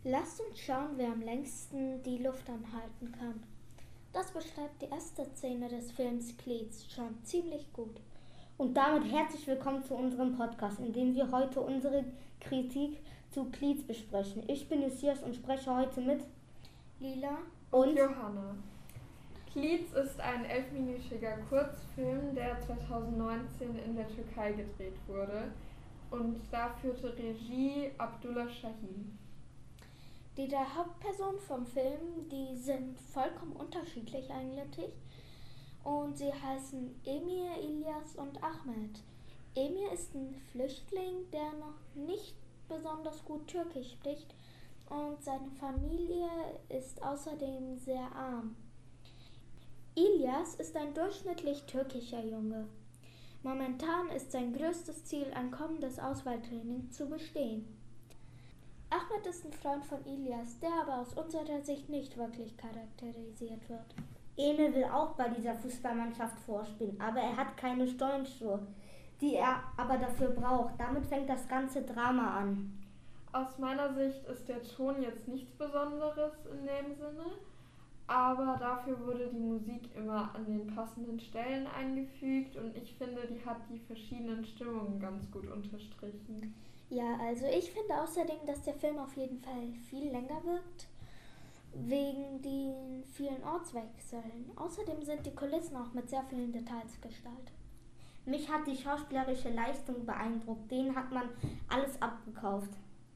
Lasst uns schauen, wer am längsten die Luft anhalten kann. Das beschreibt die erste Szene des Films Cleats schon ziemlich gut. Und damit herzlich willkommen zu unserem Podcast, in dem wir heute unsere Kritik zu Cleats besprechen. Ich bin Lucius und spreche heute mit Lila und Johanna. Cleats ist ein 11-minütiger Kurzfilm, der 2019 in der Türkei gedreht wurde. Und da führte Regie Abdullah Şahin. Die drei Hauptpersonen vom Film, die sind vollkommen unterschiedlich eigentlich. Und sie heißen Emir, Ilyas und Ahmet. Emir ist ein Flüchtling, der noch nicht besonders gut Türkisch spricht. Und seine Familie ist außerdem sehr arm. Ilyas ist ein durchschnittlich türkischer Junge. Momentan ist sein größtes Ziel, ein kommendes Auswahltraining zu bestehen. Ahmet ist ein Freund von Ilyas, der aber aus unserer Sicht nicht wirklich charakterisiert wird. Emir will auch bei dieser Fußballmannschaft vorspielen, aber er hat keine Stollenschuhe, die er aber dafür braucht. Damit fängt das ganze Drama an. Aus meiner Sicht ist der Ton jetzt nichts Besonderes in dem Sinne, aber dafür wurde die Musik immer an den passenden Stellen eingefügt und ich finde, die hat die verschiedenen Stimmungen ganz gut unterstrichen. Ja, also ich finde außerdem, dass der Film auf jeden Fall viel länger wirkt, wegen den vielen Ortswechseln. Außerdem sind die Kulissen auch mit sehr vielen Details gestaltet. Mich hat die schauspielerische Leistung beeindruckt, denen hat man alles abgekauft.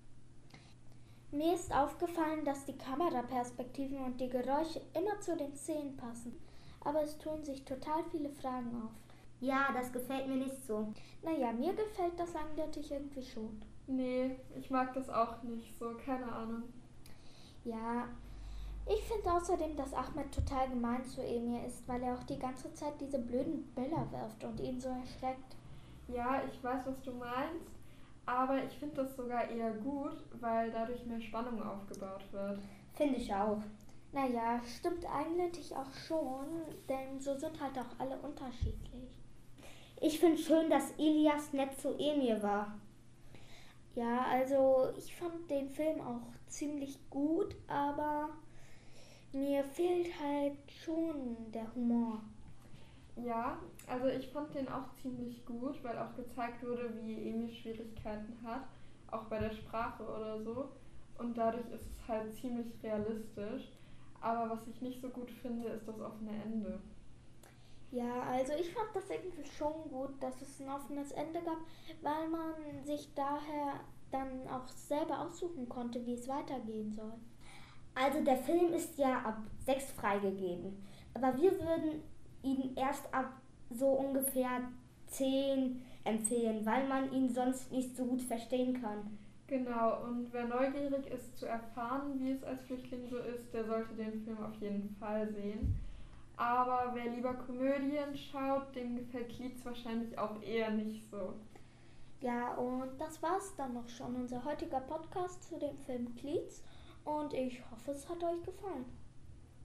Mir ist aufgefallen, dass die Kameraperspektiven und die Geräusche immer zu den Szenen passen, aber es tun sich total viele Fragen auf. Ja, das gefällt mir nicht so. Naja, mir gefällt das eindeutig irgendwie schon. Nee, ich mag das auch nicht so, keine Ahnung. Ja, ich finde außerdem, dass Ahmet total gemein zu Emir ist, weil er auch die ganze Zeit diese blöden Bälle wirft und ihn so erschreckt. Ja, ich weiß, was du meinst, aber ich finde das sogar eher gut, weil dadurch mehr Spannung aufgebaut wird. Finde ich auch. Naja, stimmt eigentlich auch schon, denn so sind halt auch alle unterschiedlich. Ich finde schön, dass Ilyas nett zu Emir war. Ja, also ich fand den Film auch ziemlich gut, aber mir fehlt halt schon der Humor. Ja, also ich fand den auch ziemlich gut, weil auch gezeigt wurde, wie Emir Schwierigkeiten hat, auch bei der Sprache oder so. Und dadurch ist es halt ziemlich realistisch. Aber was ich nicht so gut finde, ist das offene Ende. Ja, also ich fand das irgendwie schon gut, dass es ein offenes Ende gab, weil man sich daher dann auch selber aussuchen konnte, wie es weitergehen soll. Also der Film ist ja ab 6 freigegeben, aber wir würden ihn erst ab so ungefähr 10 empfehlen, weil man ihn sonst nicht so gut verstehen kann. Genau, und wer neugierig ist zu erfahren, wie es als Flüchtling so ist, der sollte den Film auf jeden Fall sehen. Aber wer lieber Komödien schaut, dem gefällt Cleats wahrscheinlich auch eher nicht so. Ja, und das war's dann noch schon, unser heutiger Podcast zu dem Film Cleats. Und ich hoffe, es hat euch gefallen.